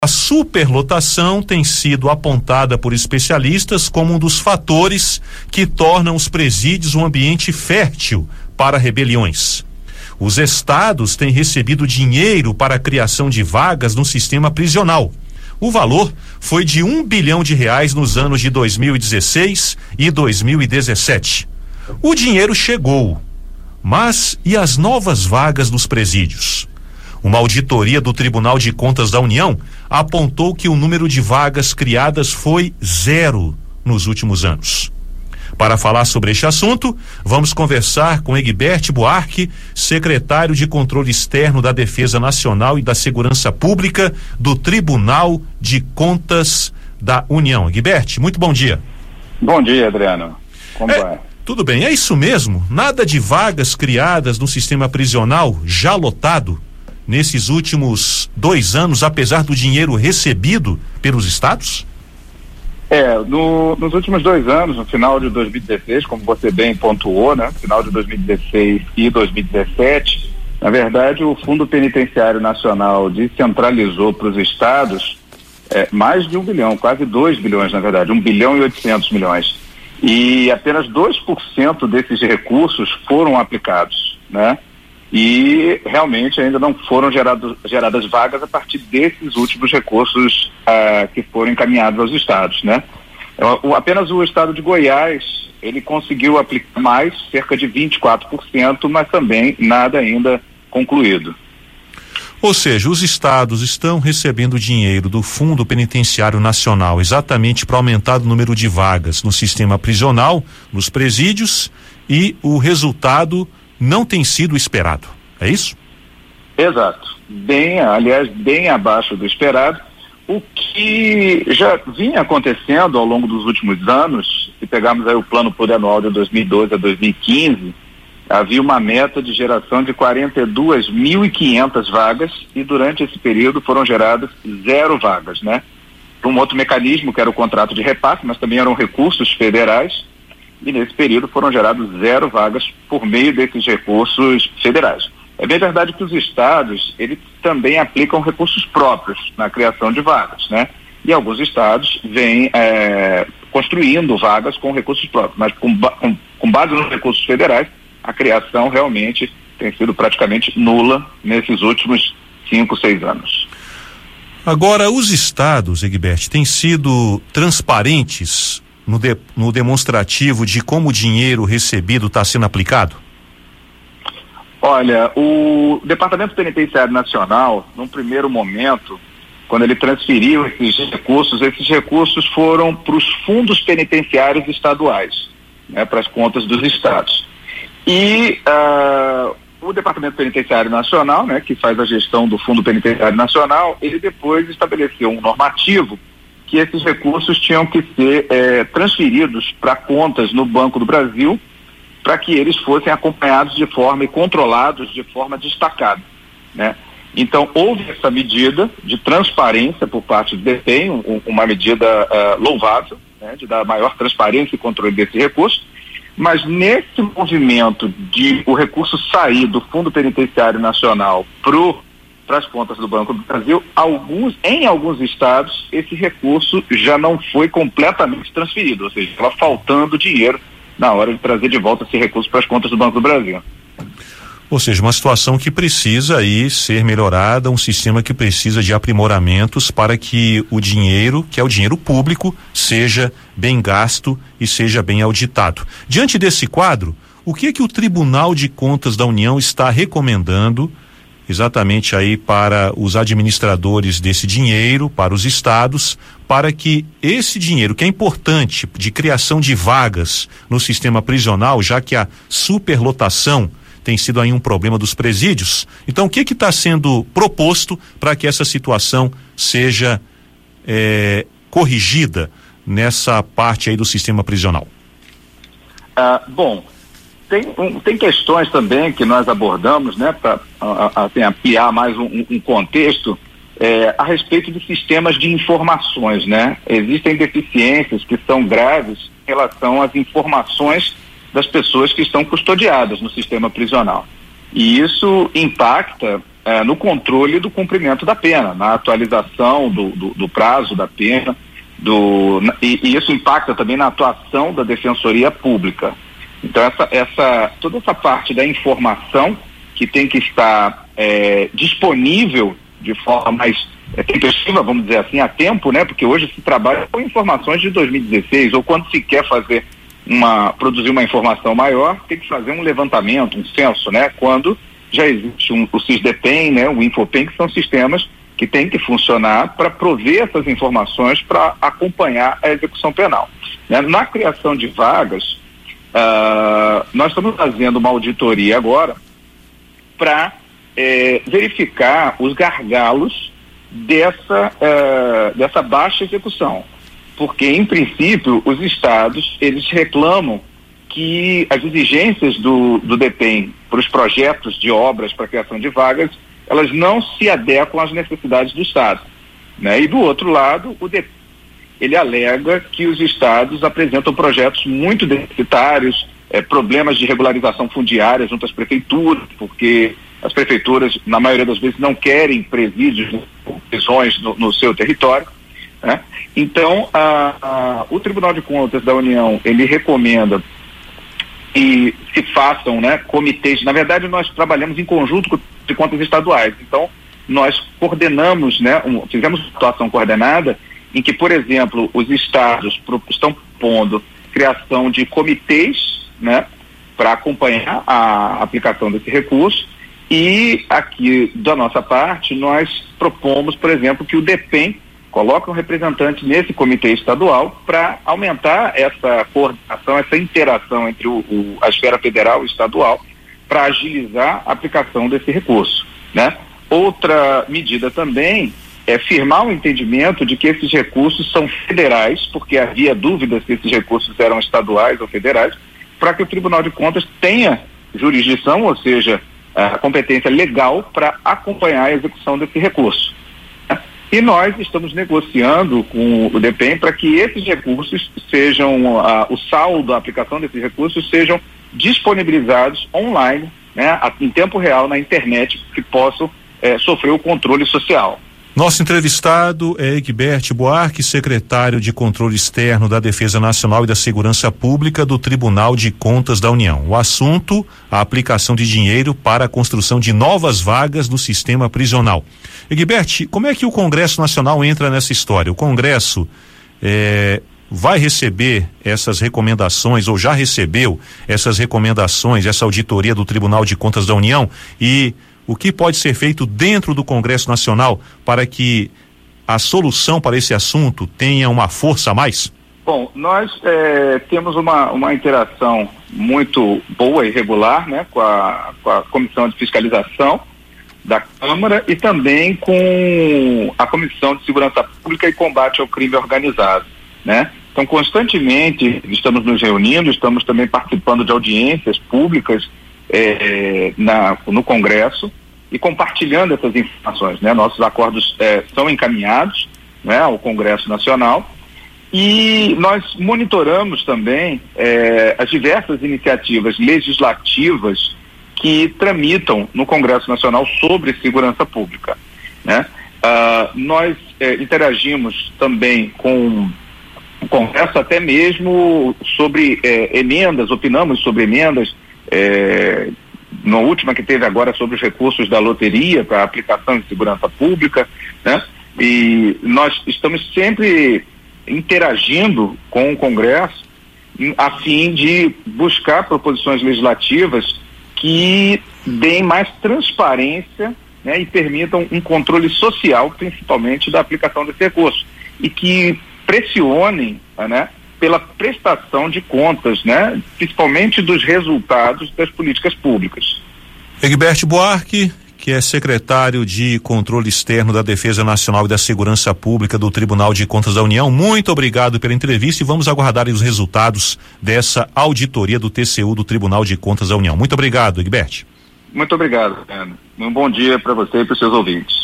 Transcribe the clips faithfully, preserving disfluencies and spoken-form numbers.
A superlotação tem sido apontada por especialistas como um dos fatores que tornam os presídios um ambiente fértil para rebeliões. Os estados têm recebido dinheiro para a criação de vagas no sistema prisional. O valor foi de um bilhão de reais nos anos de dois mil e dezesseis e dois mil e dezessete. O dinheiro chegou, mas e as novas vagas nos presídios? Uma auditoria do Tribunal de Contas da União apontou que o número de vagas criadas foi zero nos últimos anos. Para falar sobre este assunto, vamos conversar com Egbert Buarque, secretário de Controle Externo da Defesa Nacional e da Segurança Pública do Tribunal de Contas da União. Egbert, muito bom dia. Bom dia, Adriano. Como é, vai? Tudo bem, é isso mesmo? Nada de vagas criadas no sistema prisional já lotado nesses últimos dois anos, apesar do dinheiro recebido pelos estados? É, no, nos últimos dois anos, no final de dois mil e dezesseis, como você bem pontuou, né? Final de dois mil e dezesseis e dois mil e dezessete, na verdade, o Fundo Penitenciário Nacional descentralizou para os estados é, mais de um bilhão, quase dois bilhões, na verdade, um bilhão e oitocentos milhões. E apenas dois por cento desses recursos foram aplicados, né? E realmente ainda não foram gerado, geradas vagas a partir desses últimos recursos ah, que foram encaminhados aos estados, né? O, apenas o estado de Goiás, ele conseguiu aplicar mais, cerca de vinte e quatro por cento, mas também nada ainda concluído. Ou seja, os estados estão recebendo dinheiro do Fundo Penitenciário Nacional exatamente para aumentar o número de vagas no sistema prisional, nos presídios, e o resultado não tem sido esperado, é isso? Exato, bem, aliás, bem abaixo do esperado, o que já vinha acontecendo ao longo dos últimos anos. Se pegarmos aí o plano plurianual de dois mil e doze a dois mil e quinze, havia uma meta de geração de quarenta e duas mil e quinhentas vagas, e durante esse período foram geradas zero vagas, né? Um outro mecanismo que era o contrato de repasse, mas também eram recursos federais, e nesse período foram gerados zero vagas por meio desses recursos federais. É bem verdade que os estados, eles também aplicam recursos próprios na criação de vagas, né? E alguns estados vêm é, construindo vagas com recursos próprios, mas com, com, com base nos recursos federais, a criação realmente tem sido praticamente nula nesses últimos cinco, seis anos. Agora, os estados, Egbert, têm sido transparentes No, de, no demonstrativo de como o dinheiro recebido está sendo aplicado? Olha, o Departamento Penitenciário Nacional, num primeiro momento, quando ele transferiu esses recursos, esses recursos foram para os fundos penitenciários estaduais, né, para as contas dos estados. E uh, o Departamento Penitenciário Nacional, né, que faz a gestão do Fundo Penitenciário Nacional, ele depois estabeleceu um normativo que esses recursos tinham que ser eh, transferidos para contas no Banco do Brasil, para que eles fossem acompanhados de forma e controlados de forma destacada, né? Então, houve essa medida de transparência por parte do D P E M, um, uma medida uh, louvável, né, de dar maior transparência e controle desse recurso, mas nesse movimento de o recurso sair do Fundo Penitenciário Nacional pro para as contas do Banco do Brasil, alguns, em alguns estados, esse recurso já não foi completamente transferido, ou seja, estava faltando dinheiro na hora de trazer de volta esse recurso para as contas do Banco do Brasil. Ou seja, uma situação que precisa aí ser melhorada, um sistema que precisa de aprimoramentos para que o dinheiro, que é o dinheiro público, seja bem gasto e seja bem auditado. Diante desse quadro, o que é que o Tribunal de Contas da União está recomendando exatamente aí para os administradores desse dinheiro, para os estados, para que esse dinheiro, que é importante de criação de vagas no sistema prisional, já que a superlotação tem sido aí um problema dos presídios, então o que que está sendo proposto para que essa situação seja é, corrigida nessa parte aí do sistema prisional? Ah, bom, Tem, um, tem questões também que nós abordamos, né, para assim, ampliar mais um, um contexto é, a respeito de sistemas de informações, né? Existem deficiências que são graves em relação às informações das pessoas que estão custodiadas no sistema prisional. E isso impacta é, no controle do cumprimento da pena, na atualização do, do, do prazo da pena, do, e, e isso impacta também na atuação da Defensoria Pública. Então, essa, essa, toda essa parte da informação que tem que estar é, disponível de forma mais é, tempestiva, vamos dizer assim, a tempo, né? Porque hoje se trabalha com informações de dois mil e dezesseis, ou quando se quer fazer uma, produzir uma informação maior, tem que fazer um levantamento, um censo, né? Quando já existe um, o SISDEPEN, né? O InfoPEN, que são sistemas que têm que funcionar para prover essas informações para acompanhar a execução penal. Né? Na criação de vagas, uh, nós estamos fazendo uma auditoria agora para é, verificar os gargalos dessa, uh, dessa baixa execução. Porque, em princípio, os estados, eles reclamam que as exigências do, do DEPEN para os projetos de obras para a criação de vagas, elas não se adequam às necessidades do estado. Né? E, do outro lado, o DEPEN, ele alega que os estados apresentam projetos muito deficitários, é, problemas de regularização fundiária junto às prefeituras, porque as prefeituras, na maioria das vezes, não querem presídios, prisões no, no seu território. Né? Então, a, a, o Tribunal de Contas da União, ele recomenda que se façam, né, comitês. Na verdade, nós trabalhamos em conjunto com de contas estaduais. Então, nós coordenamos, né, um, fizemos uma atuação coordenada em que, por exemplo, os estados pro, estão propondo criação de comitês, né, para acompanhar a aplicação desse recurso. E aqui, da nossa parte, nós propomos, por exemplo, que o DEPEN coloque um representante nesse comitê estadual para aumentar essa coordenação, essa interação entre o, o, a esfera federal e estadual para agilizar a aplicação desse recurso. Né? Outra medida também é firmar o entendimento de que esses recursos são federais, porque havia dúvidas se esses recursos eram estaduais ou federais, para que o Tribunal de Contas tenha jurisdição, ou seja, a competência legal para acompanhar a execução desse recurso. E nós estamos negociando com o DEPEN para que esses recursos sejam, uh, o saldo da aplicação desses recursos sejam disponibilizados online, né, em tempo real na internet, que possam eh, sofrer o controle social. Nosso entrevistado é Egbert Buarque, secretário de Controle Externo da Defesa Nacional e da Segurança Pública do Tribunal de Contas da União. O assunto, a aplicação de dinheiro para a construção de novas vagas no sistema prisional. Egbert, como é que o Congresso Nacional entra nessa história? O Congresso eh, vai receber essas recomendações, ou já recebeu essas recomendações, essa auditoria do Tribunal de Contas da União, e o que pode ser feito dentro do Congresso Nacional para que a solução para esse assunto tenha uma força a mais? Bom, nós é, temos uma, uma interação muito boa e regular, né, com a, com a Comissão de Fiscalização da Câmara e também com a Comissão de Segurança Pública e Combate ao Crime Organizado, né? Então, constantemente estamos nos reunindo, estamos também participando de audiências públicas É, na, no Congresso e compartilhando essas informações, né? Nossos acordos é, são encaminhados, né, ao Congresso Nacional e nós monitoramos também é, as diversas iniciativas legislativas que tramitam no Congresso Nacional sobre segurança pública, né? Ah, nós é, interagimos também com o Congresso até mesmo sobre é, emendas, opinamos sobre emendas. É, na última que teve agora sobre os recursos da loteria para aplicação em segurança pública, né? E nós estamos sempre interagindo com o Congresso a fim de buscar proposições legislativas que deem mais transparência, né, e permitam um controle social, principalmente da aplicação desse recurso, e que pressionem, né, pela prestação de contas, né, principalmente dos resultados das políticas públicas. Egbert Buarque, que é secretário de Controle Externo da Defesa Nacional e da Segurança Pública do Tribunal de Contas da União, muito obrigado pela entrevista e vamos aguardar os resultados dessa auditoria do T C U do Tribunal de Contas da União. Muito obrigado, Egbert. Muito obrigado, Fernando. Um bom dia para você e para os seus ouvintes.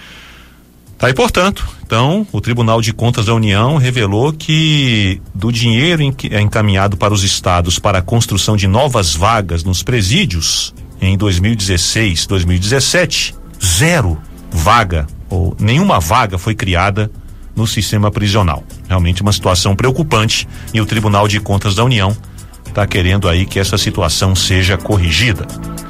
Tá aí, portanto, então, o Tribunal de Contas da União revelou que do dinheiro encaminhado para os estados para a construção de novas vagas nos presídios em dois mil e dezesseis, dois mil e dezessete, zero vaga ou nenhuma vaga foi criada no sistema prisional. Realmente uma situação preocupante e o Tribunal de Contas da União está querendo aí que essa situação seja corrigida.